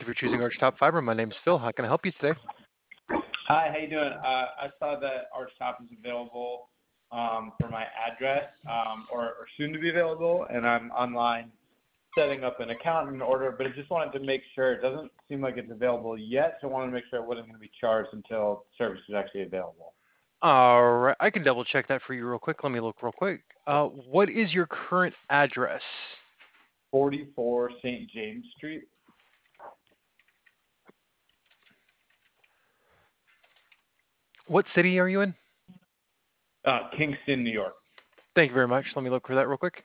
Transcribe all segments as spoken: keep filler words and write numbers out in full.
for choosing Arch Top Fiber. My name's Phil. How can I help you today? Hi, how you doing? Uh, I saw that Arch Top is available um, for my address, um, or, or soon to be available, and I'm online setting up an account and order, but I just wanted to make sure. It doesn't seem like it's available yet, so I wanted to make sure it wasn't going to be charged until service is actually available. All right, I can double check that for you real quick. Let me look real quick. Uh, what is your current address? forty-four Saint James Street. What city are you in? Uh, Kingston, New York. Thank you very much. Let me look for that real quick.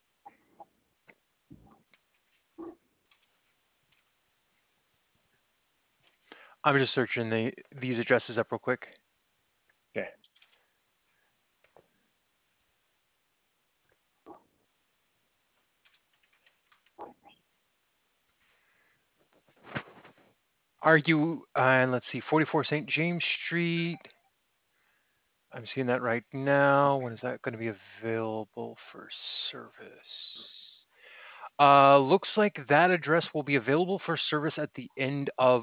I'm just searching the these addresses up real quick. Okay. Are you, uh, and let's see, forty-four Saint James Street. I'm seeing that right now. When is that going to be available for service? Uh, looks like that address will be available for service at the end of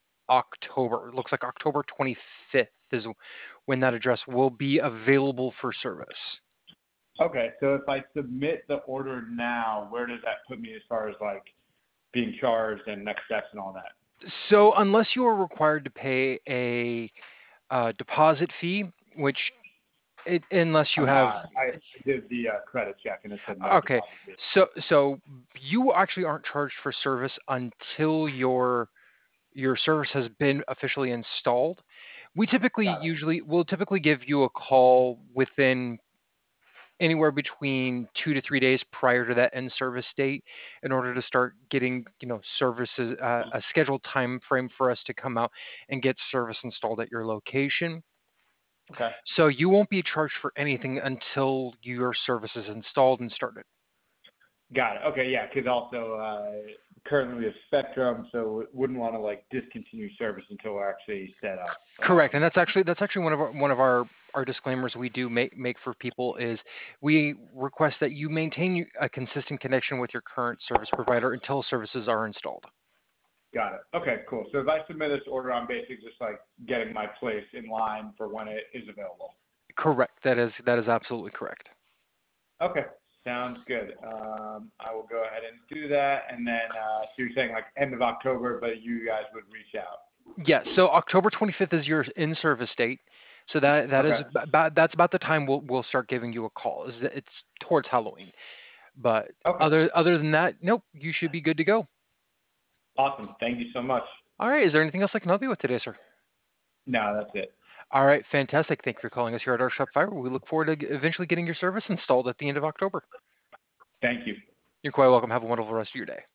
October. It looks like October twenty-fifth is when that address will be available for service. Okay, so if I submit the order now, where does that put me as far as like being charged and next steps and all that? So unless you are required to pay a uh, deposit fee, which it, unless you I'm have, not. I did the uh, credit check and it said no okay, deposit fee. so so you actually aren't charged for service until your your service has been officially installed. We typically Got it. usually will typically give you a call within anywhere between two to three days prior to that end service date in order to start getting, you know, services, uh, a scheduled time frame for us to come out and get service installed at your location. Okay. So you won't be charged for anything until your service is installed and started. Got it. Okay, yeah, because also uh, currently we have Spectrum, so wouldn't want to like discontinue service until we're actually set up. Correct, and Um, that's actually that's actually one of our one of our our disclaimers we do make make for people is we request that you maintain a consistent connection with your current service provider until services are installed. got it. Okay, cool. So if I submit this order, I'm basically just like getting my place in line for when it is available. Correct. That is that is absolutely correct. Okay, sounds good. Um, I will go ahead and do that, and then uh, so you're saying like end of October, but you guys would reach out. Yeah, so October twenty-fifth is your in-service date. So that that Okay. is about that's about the time we'll we'll start giving you a call. Is that it's towards Halloween. But Okay. other other than that, nope, you should be good to go. Awesome. Thank you so much. All right, is there anything else I can help you with today, sir? No, that's it. All right, fantastic. Thank you for calling us here at Our Shop Fiber. We look forward to eventually getting your service installed at the end of October. Thank you. You're quite welcome. Have a wonderful rest of your day.